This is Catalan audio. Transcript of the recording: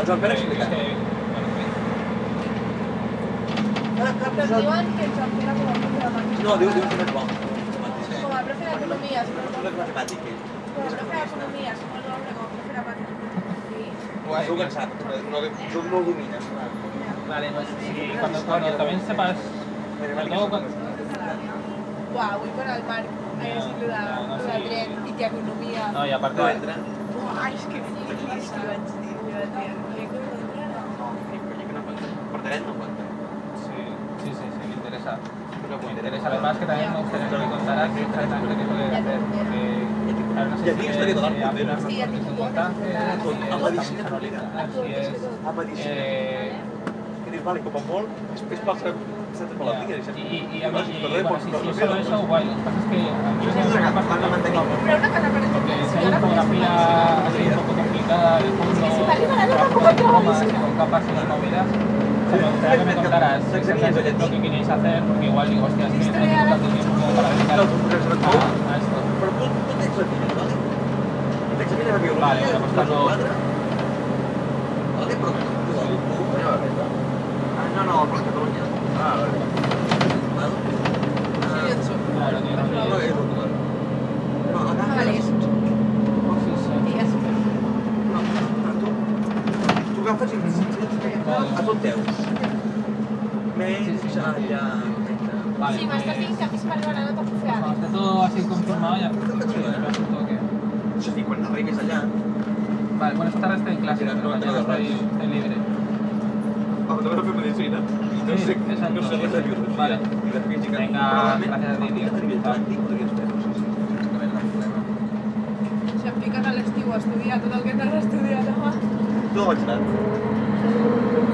El Joan Pere explica. Però diuen que el Joan Pere com a profe de màquines... No, diuen que no és bo. Com a profe d'economia, si no No és matemàtic, ell. com a profe d'economia, si no és l'obra com a profe de màquines. Sí. Segur que en sap, però no ho domines. Vale, pues sí, cuando también sepas, sobre todo cuando... Uau, vull con el Marc, de dret i que economia... No, y aparte... Uau, és que friquis, li vaig dir. Que economia no. Per dret no compta. Sí, me interesa. Me interesa, además que también me gustaría que me contaras exactamente qué suele hacer, porque claro, no sé si es abrir las importantes, si es analizar, si es... Que dius, vale, com a molt, és per la dia. Y a mí, bueno, si es solo eso, guay. Lo que pasa es que a mí me gusta bastante Però una cosa, per porque exemple, si hay una fotografía así un poco complicada, el fondo, bromas y con capas y movidas, me gustaría que me contaras exactamente lo que queréis hacer, porque igual digo, hostia, es que no tengo tanto tiempo como para dedicar a esto. Però tu tens la vida, vale? T'examina la biologia, Vale, voy a buscarlo. Vale, però tu... No, per Catalunya. Vale. Claro, No, és Portugal. No, vale, és un sí. dia super. Tu agafes i a tot teus. Menys ja... Vale, Sí, m'estàs dient que fiscal no t'ha confiat. cuando esté todo así confirmado ya. Això sí, quan arribis allà... Vale, bueno, esta tarde estoy en clase, pero mañana estoy libre. També vas a fer medicina i no sé res de biologia. Vale. I de física. Venga, gracias a ti, tío. A nivell pràctic podries fer-ho, sí. No hi ha problema. Si em fiques a l'estiu a estudiar tot el que t'has d'estudiar demà. Tu no vaig anar.